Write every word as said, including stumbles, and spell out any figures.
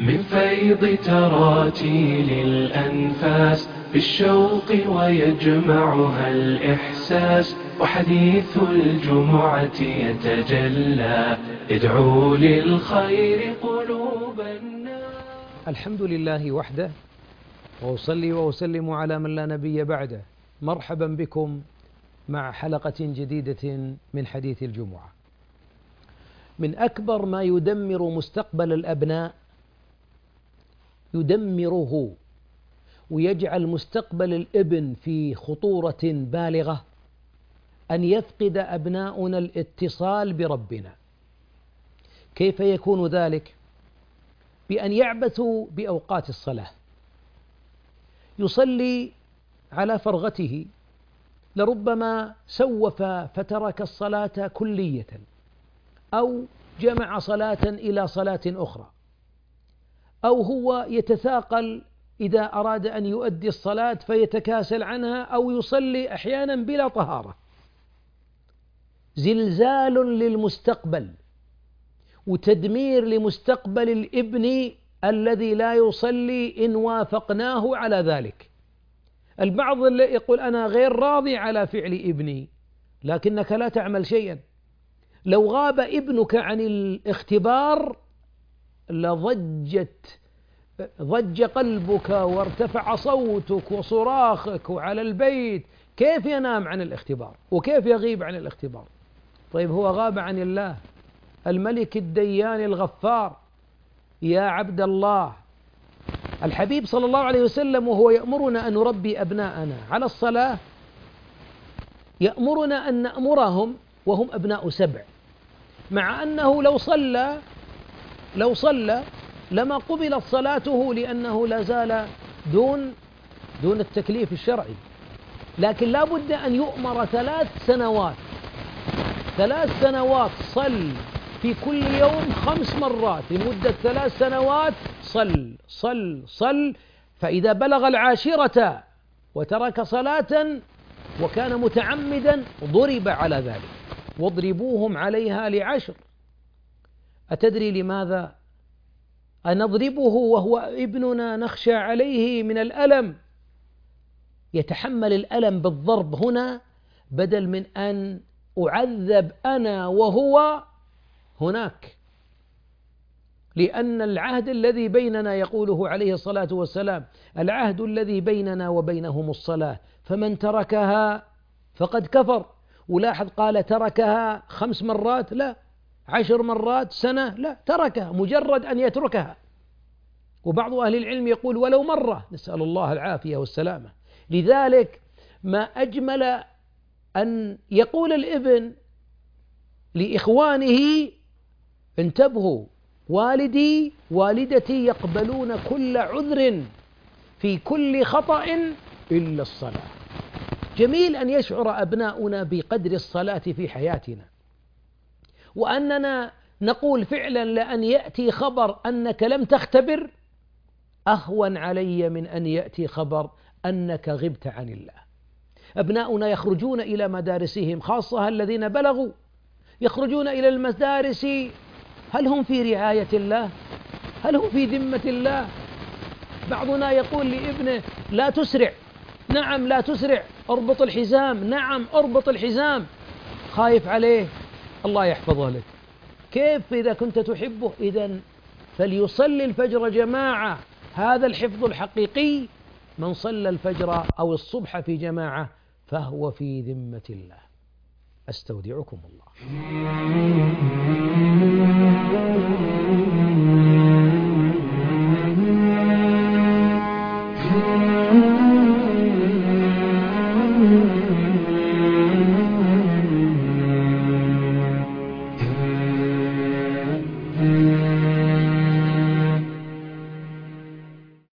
من فيض تراتيل الأنفاس بالشوق ويجمعها الإحساس، وحديث الجمعة يتجلى يدعو للخير قلوب الناس. الحمد لله وحده، وأصلي وأسلم على من لا نبي بعده. مرحبا بكم مع حلقة جديدة من حديث الجمعة. من أكبر ما يدمر مستقبل الأبناء، يدمره ويجعل مستقبل الابن في خطورة بالغة، أن يفقد أبناؤنا الاتصال بربنا. كيف يكون ذلك؟ بأن يعبثوا بأوقات الصلاة، يصلي على فرغته، لربما سوف فترك الصلاة كلية، أو جمع صلاة إلى صلاة أخرى، أو هو يتثاقل إذا أراد أن يؤدي الصلاة فيتكاسل عنها، أو يصلي أحيانا بلا طهارة. زلزال للمستقبل وتدمير لمستقبل الابن الذي لا يصلي إن وافقناه على ذلك. البعض اللي يقول أنا غير راضي على فعل ابني، لكنك لا تعمل شيئا. لو غاب ابنك عن الاختبار لضجت ضج قلبك وارتفع صوتك وصراخك وعلى البيت. كيف ينام عن الاختبار؟ وكيف يغيب عن الاختبار؟ طيب هو غاب عن الله الملك الديان الغفار. يا عبد الله، الحبيب صلى الله عليه وسلم وهو يأمرنا أن نربي أبناءنا على الصلاة، يأمرنا أن نأمرهم وهم أبناء سبع، مع أنه لو صلى لو صلى لما قبلت صلاته، لأنه لا زال دون دون التكليف الشرعي. لكن لا بد أن يؤمر ثلاث سنوات ثلاث سنوات صل في كل يوم خمس مرات لمدة ثلاث سنوات، صل صل صل. فإذا بلغ العاشرة وترك صلاة وكان متعمدا ضرب على ذلك، واضربوهم عليها لعشر. أتدري لماذا أنضربه وهو ابننا؟ نخشى عليه من الألم، يتحمل الألم بالضرب هنا بدل من أن أعذب أنا وهو هناك. لأن العهد الذي بيننا، يقوله عليه الصلاة والسلام، العهد الذي بيننا وبينهم الصلاة، فمن تركها فقد كفر. ولاحظ قال تركها خمس مرات، لا عشر مرات، سنة، لا، تركها مجرد أن يتركها. وبعض أهل العلم يقول ولو مرة، نسأل الله العافية والسلامة. لذلك ما أجمل أن يقول الابن لإخوانه انتبهوا، والدي والدتي يقبلون كل عذر في كل خطأ إلا الصلاة. جميل أن يشعر أبناؤنا بقدر الصلاة في حياتنا، وأننا نقول فعلا لأن يأتي خبر أنك لم تختبر أهون علي من أن يأتي خبر أنك غبت عن الله. أبناؤنا يخرجون إلى مدارسهم، خاصة الذين بلغوا، يخرجون إلى المدارس، هل هم في رعاية الله؟ هل هم في ذمة الله؟ بعضنا يقول لابنه لا تسرع. نعم لا تسرع، اربط الحزام. نعم اربط الحزام، خايف عليه، الله يحفظه لك. كيف إذا كنت تحبه؟ إذن فليصلي الفجر جماعة، هذا الحفظ الحقيقي. من صلى الفجر أو الصبح في جماعة فهو في ذمة الله. أستودعكم الله.